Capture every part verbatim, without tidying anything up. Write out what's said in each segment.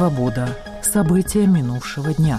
«Свобода». События минувшего дня.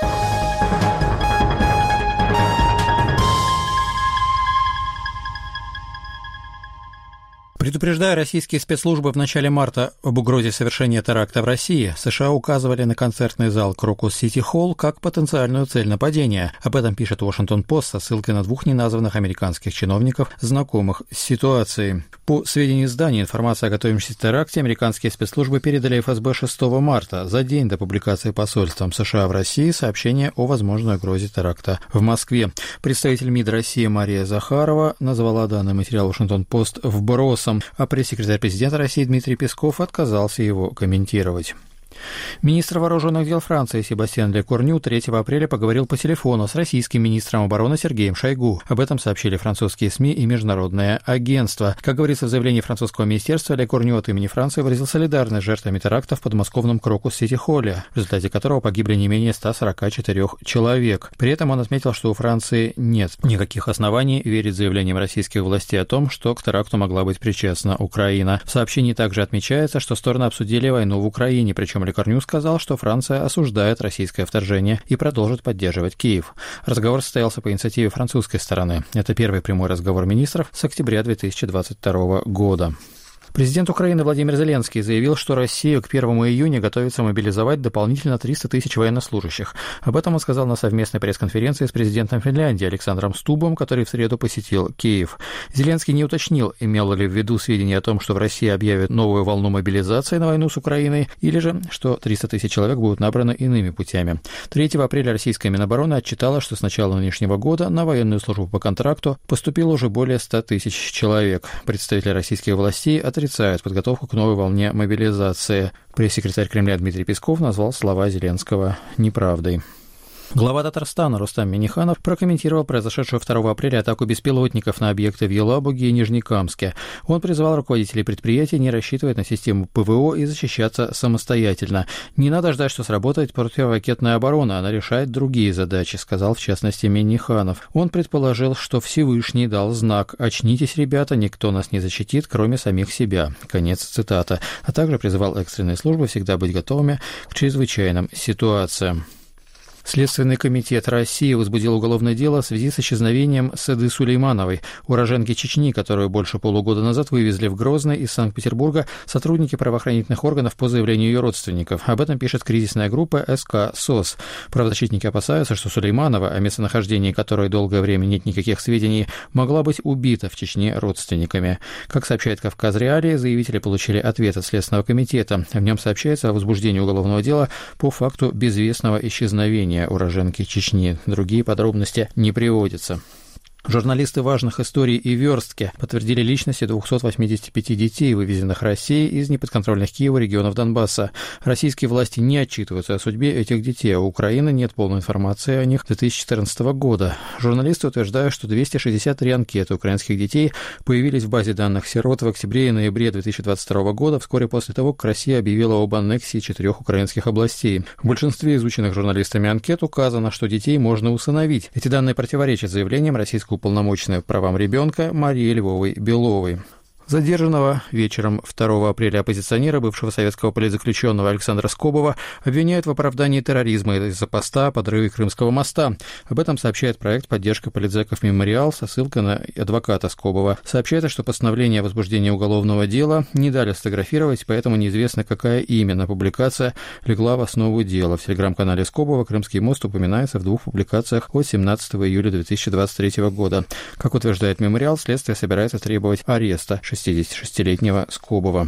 Предупреждая российские спецслужбы в начале марта об угрозе совершения теракта в России, США указывали на концертный зал Крокус Сити Холл как потенциальную цель нападения. Об этом пишет Washington Post со ссылкой на двух неназванных американских чиновников, знакомых с ситуацией. По сведению издания, информацию о готовящемся теракте американские спецслужбы передали эф эс бэ шестого марта, за день до публикации посольством США в России сообщения о возможной угрозе теракта в Москве. Представитель МИД России Мария Захарова назвала данный материал Washington Post вбросом, а пресс-секретарь президента России Дмитрий Песков отказался его комментировать. Министр вооруженных дел Франции Себастьян Лекорню третьего апреля поговорил по телефону с российским министром обороны Сергеем Шойгу. Об этом сообщили французские СМИ и международное агентство. Как говорится в заявлении французского министерства, Лекорню от имени Франции выразил солидарность с жертвами теракта в подмосковном Крокус-Сити-Холле, в результате которого погибли не менее ста сорока четырёх человек. При этом он отметил, что у Франции нет никаких оснований верить заявлениям российских властей о том, что к теракту могла быть причастна Украина. В сообщении также отмечается, что стороны обсудили войну в Украине, причем Лекорню сказал, что Франция осуждает российское вторжение и продолжит поддерживать Киев. Разговор состоялся по инициативе французской стороны. Это первый прямой разговор министров с октября две тысячи двадцать второго года. Президент Украины Владимир Зеленский заявил, что Россия к первому июня готовится мобилизовать дополнительно триста тысяч военнослужащих. Об этом он сказал на совместной пресс-конференции с президентом Финляндии Александром Стубом, который в среду посетил Киев. Зеленский не уточнил, имел ли в виду сведения о том, что в России объявят новую волну мобилизации на войну с Украиной, или же, что триста тысяч человек будут набраны иными путями. третьего апреля российская Минобороны отчитала, что с начала нынешнего года на военную службу по контракту поступило уже более ста тысяч человек. Представители российских властей отрицают подготовку к новой волне мобилизации. Пресс-секретарь Кремля Дмитрий Песков назвал слова Зеленского неправдой. Глава Татарстана Рустам Минниханов прокомментировал произошедшую второго апреля атаку беспилотников на объекты в Елабуге и Нижнекамске. Он призвал руководителей предприятий не рассчитывать на систему ПВО и защищаться самостоятельно. «Не надо ждать, что сработает противоракетная оборона, она решает другие задачи», сказал в частности Минниханов. Он предположил, что Всевышний дал знак «Очнитесь, ребята, никто нас не защитит, кроме самих себя». Конец цитаты. А также призывал экстренные службы всегда быть готовыми к чрезвычайным ситуациям. Следственный комитет России возбудил уголовное дело в связи с исчезновением Сады Сулеймановой, уроженки Чечни, которую больше полугода назад вывезли в Грозный из Санкт-Петербурга сотрудники правоохранительных органов по заявлению ее родственников. Об этом пишет кризисная группа эс ка СОС. Правозащитники опасаются, что Сулейманова, о местонахождении которой долгое время нет никаких сведений, могла быть убита в Чечне родственниками. Как сообщает «Кавказ Реалии», заявители получили ответ от Следственного комитета. В нем сообщается о возбуждении уголовного дела по факту безвестного исчезновения уроженки Чечни. Другие подробности не приводятся. Журналисты важных историй и верстки подтвердили личности двухсот восьмидесяти пяти детей, вывезенных Россией из неподконтрольных Киеву регионов Донбасса. Российские власти не отчитываются о судьбе этих детей, а у Украины нет полной информации о них с две тысячи четырнадцатого года. Журналисты утверждают, что двести шестьдесят три анкеты украинских детей появились в базе данных сирот в октябре и ноябре две тысячи двадцать второго года, вскоре после того, как Россия объявила об аннексии четырех украинских областей. В большинстве изученных журналистами анкет указано, что детей можно усыновить. Эти данные противоречат заявлениям российского уполномоченной по правам ребенка Марии Львовой-Беловой. Задержанного вечером второго апреля оппозиционера, бывшего советского политзаключенного Александра Скобова, обвиняют в оправдании терроризма из-за поста о подрыве Крымского моста. Об этом сообщает проект «Поддержка политзеков Мемориал» со ссылкой на адвоката Скобова. Сообщается, что постановление о возбуждении уголовного дела не дали сфотографировать, поэтому неизвестно, какая именно публикация легла в основу дела. В телеграм-канале Скобова Крымский мост упоминается в двух публикациях от семнадцатого июля две тысячи двадцать третьего года. Как утверждает Мемориал, следствие собирается требовать ареста шестидесятишестилетнего Скобова.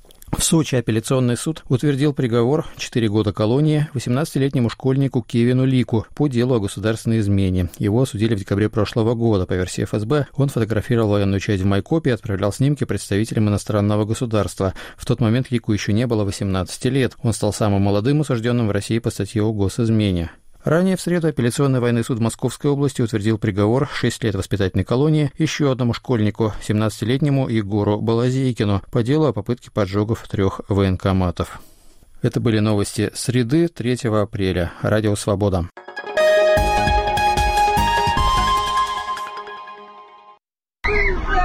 В Сочи апелляционный суд утвердил приговор четыре года колонии восемнадцатилетнему школьнику Кевину Лику по делу о государственной измене. Его осудили в декабре прошлого года. По версии эф эс бэ, он фотографировал военную часть в Майкопе и отправлял снимки представителям иностранного государства. В тот момент Лику еще не было восемнадцати лет. Он стал самым молодым осужденным в России по статье о госизмене. Ранее в среду апелляционный военный суд Московской области утвердил приговор шесть лет воспитательной колонии еще одному школьнику, семнадцатилетнему Егору Балазейкину, по делу о попытке поджогов трех военкоматов. Это были новости среды, третьего апреля. Радио «Свобода».